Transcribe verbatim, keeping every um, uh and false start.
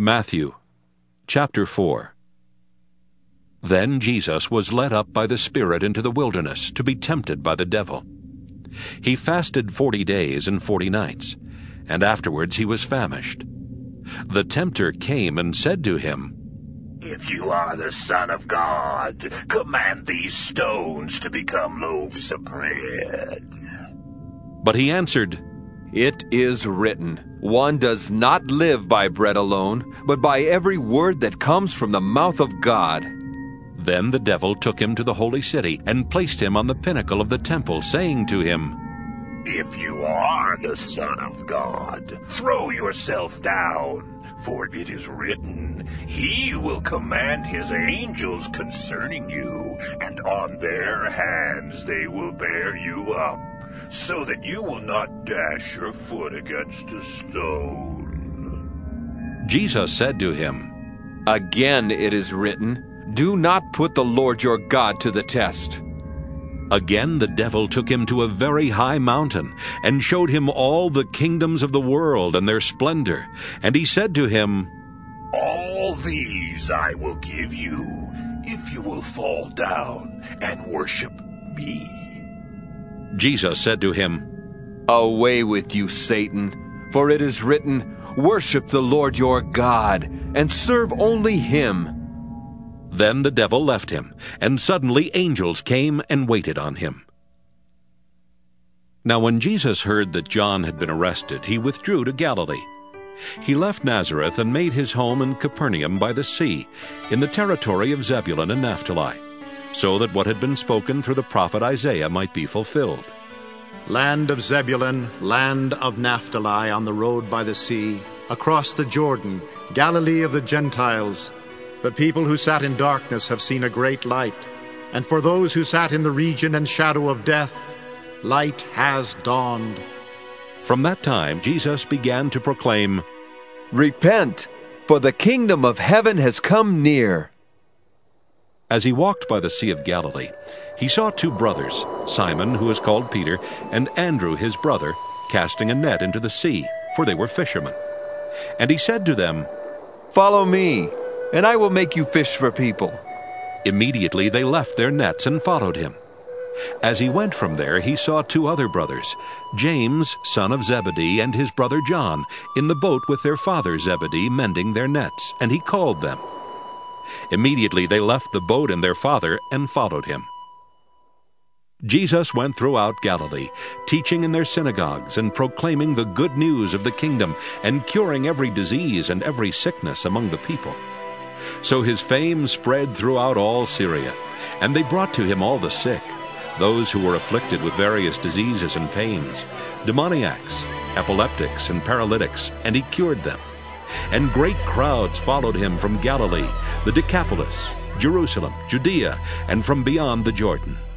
Matthew chapter four. Then Jesus was led up by the Spirit into the wilderness to be tempted by the devil. He fasted forty days and forty nights, and afterwards he was famished. The tempter came and said to him, "If you are the Son of God, command these stones to become loaves of bread." But he answered, "It is written, one does not live by bread alone, but by every word that comes from the mouth of God." Then the devil took him to the holy city and placed him on the pinnacle of the temple, saying to him, "If you are the Son of God, throw yourself down, for it is written, He will command His angels concerning you, and on their hands they will bear you up, so that you will not dash your foot against a stone." Jesus said to him, "Again it is written, do not put the Lord your God to the test." Again the devil took him to a very high mountain, and showed him all the kingdoms of the world and their splendor. And he said to him, "All these I will give you, if you will fall down and worship me." Jesus said to him, "Away with you, Satan, for it is written, worship the Lord your God, and serve only Him." Then the devil left him, and suddenly angels came and waited on him. Now when Jesus heard that John had been arrested, he withdrew to Galilee. He left Nazareth and made his home in Capernaum by the sea, in the territory of Zebulun and Naphtali, so that what had been spoken through the prophet Isaiah might be fulfilled. Land of Zebulun, land of Naphtali, on the road by the sea, across the Jordan, Galilee of the Gentiles. The people who sat in darkness have seen a great light, and for those who sat in the region and shadow of death, light has dawned. From that time Jesus began to proclaim, "Repent, for the kingdom of heaven has come near." As he walked by the Sea of Galilee, he saw two brothers, Simon, who is called Peter, and Andrew his brother, casting a net into the sea, for they were fishermen. And he said to them, "Follow me, and I will make you fish for people." Immediately they left their nets and followed him. As he went from there, he saw two other brothers, James, son of Zebedee, and his brother John, in the boat with their father Zebedee, mending their nets, and he called them. Immediately they left the boat and their father and followed him. Jesus went throughout Galilee, teaching in their synagogues and proclaiming the good news of the kingdom, and curing every disease and every sickness among the people. So his fame spread throughout all Syria, and they brought to him all the sick, those who were afflicted with various diseases and pains, demoniacs, epileptics, and paralytics, and he cured them. And great crowds followed him from Galilee, the Decapolis, Jerusalem, Judea, and from beyond the Jordan.